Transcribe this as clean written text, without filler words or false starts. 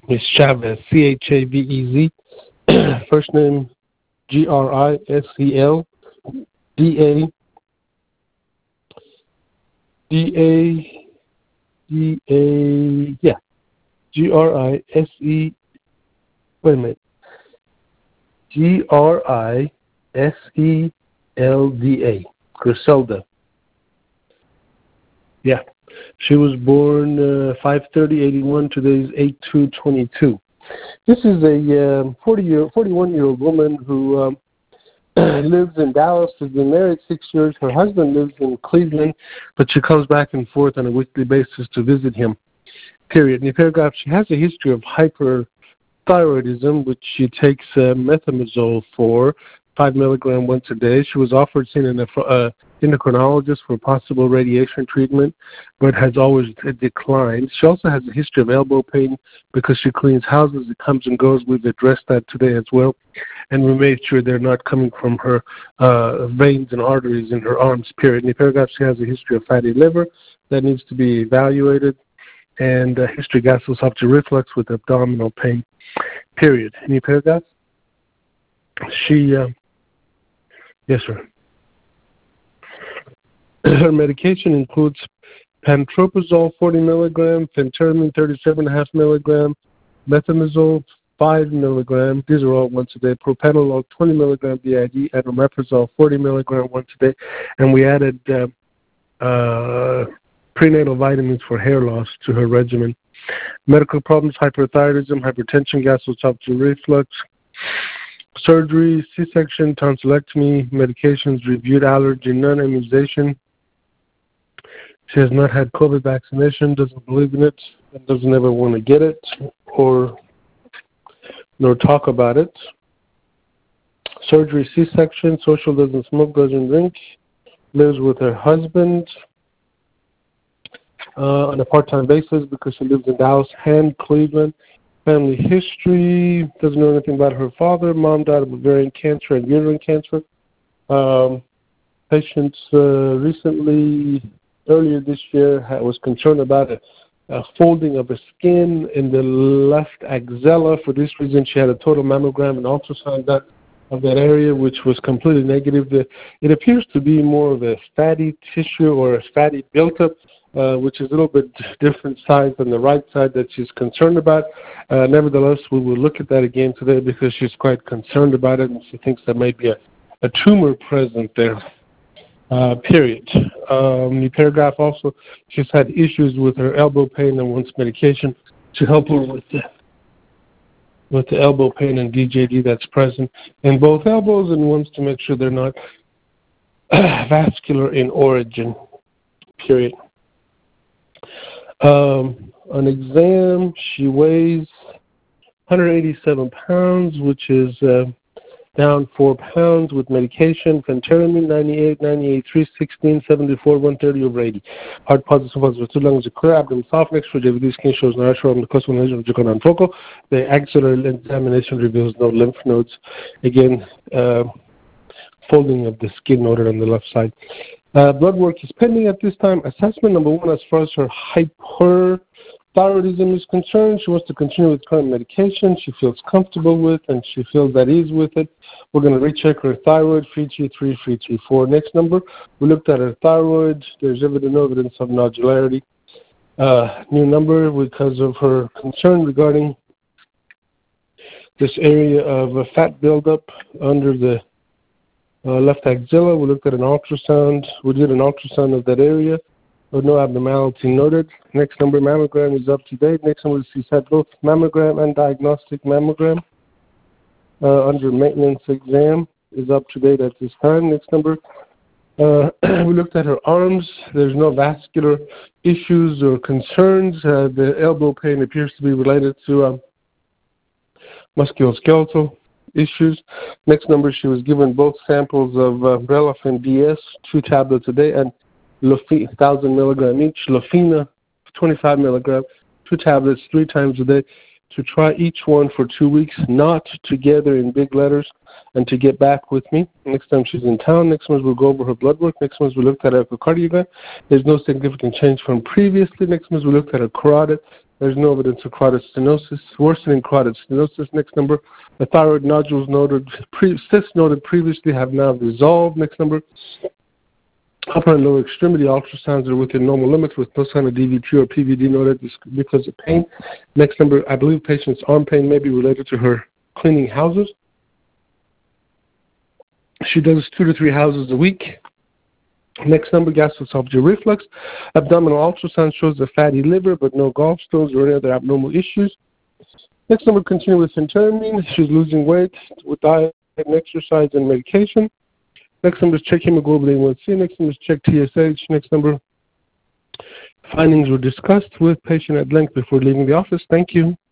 Miss Chavez, Chavez. First name Grisel Grise. Wait a minute. Griselda. Griselda. Yeah. She was born 5/30/81. Today's 8/2/22. This is a 41-year-old woman who lives in Dallas. Has been married 6 years. Her husband lives in Cleveland, but she comes back and forth on a weekly basis to visit him. Period. In the paragraph, she has a history of hyperthyroidism, which she takes methimazole for 5 milligram once a day. She was offered seeing an endocrinologist for possible radiation treatment, but has always declined. She also has a history of elbow pain because she cleans houses. It comes and goes. We've addressed that today as well, and we made sure they're not coming from her veins and arteries in her arms, period. In the paragraph, she has a history of fatty liver that needs to be evaluated, and a history of gastroesophageal reflux with abdominal pain, period. Any paragraph? Yes, sir. Her medication includes pantoprazole 40 milligram, phentermine 37.5 milligram, methimazole 5 milligram. These are all once a day. Propranolol 20 milligram BID, and omeprazole 40 milligram once a day. And we added prenatal vitamins for hair loss to her regimen. Medical problems: hyperthyroidism, hypertension, gastroesophageal reflux. Surgery, C-section, tonsillectomy, medications, reviewed allergy, non-immunization. She has not had COVID vaccination, doesn't believe in it, and doesn't ever want to get it or nor talk about it. Surgery, C-section, social, doesn't smoke, doesn't drink, lives with her husband on a part-time basis because she lives in Dallas and Cleveland. Family history, doesn't know anything about her father. Mom died of ovarian cancer and uterine cancer. Patients recently, earlier this year, was concerned about a folding of the skin in the left axilla. For this reason, she had a total mammogram and ultrasound done of that area, which was completely negative. It appears to be more of a fatty tissue or a fatty buildup, which is a little bit different size than the right side that she's concerned about. Nevertheless, we will look at that again today because she's quite concerned about it, and she thinks there may be a tumor present there, period. The paragraph also, she's had issues with her elbow pain and wants medication to help her with the elbow pain and DJD that's present in both elbows, and wants to make sure they're not vascular in origin, period. An exam, she weighs 187 pounds, which is down 4 pounds with medication. Phentermine 98, 98, 316, 74, 130 over 80. Heart positive was for 2 lungs, clear abdomen, soft next for JVD skin shows no artery on the coastal lesion of Jacon focal. The axillary examination reveals no lymph nodes. Again, folding of the skin noted on the left side. Blood work is pending at this time. Assessment number 1, as far as her hyperthyroidism is concerned, she wants to continue with current medication she feels comfortable with and she feels at ease with it. We're going to recheck her thyroid, 3T3, 3T4. Next number, we looked at her thyroid. There's no evidence of nodularity. New number, because of her concern regarding this area of a fat buildup under the left axilla. We looked at an ultrasound. We did an ultrasound of that area. No abnormality noted. Next number, mammogram, is up to date. Next number, she's had both mammogram and diagnostic mammogram under maintenance exam, is up to date at this time. Next number, we looked at her arms. There's no vascular issues or concerns. The elbow pain appears to be related to musculoskeletal issues. Next number, she was given both samples of Relafin DS, 2 tablets a day, and 1,000 milligram each. Lofina, 25 milligram, 2 tablets 3 times a day to try each one for 2 weeks, not together in big letters, and to get back with me. Next time she's in town, next month we'll go over her blood work. Next month we looked at her echocardiogram. There's no significant change from previously. Next month we looked at her carotid. There's no evidence of carotid stenosis, worsening carotid stenosis. Next number, the thyroid nodules noted, cysts noted previously have now dissolved. Next number, upper and lower extremity ultrasounds are within normal limits with no sign of DVT or PVD noted because of pain. Next number, I believe patient's arm pain may be related to her cleaning houses. She does 2 to 3 houses a week. Next number, gastroesophageal reflux. Abdominal ultrasound shows a fatty liver, but no gallstones or any other abnormal issues. Next number, continue with phentermine. She's losing weight with diet and exercise and medication. Next number is check hemoglobin A1C. Next number is check TSH. Next number, findings were discussed with patient at length before leaving the office. Thank you.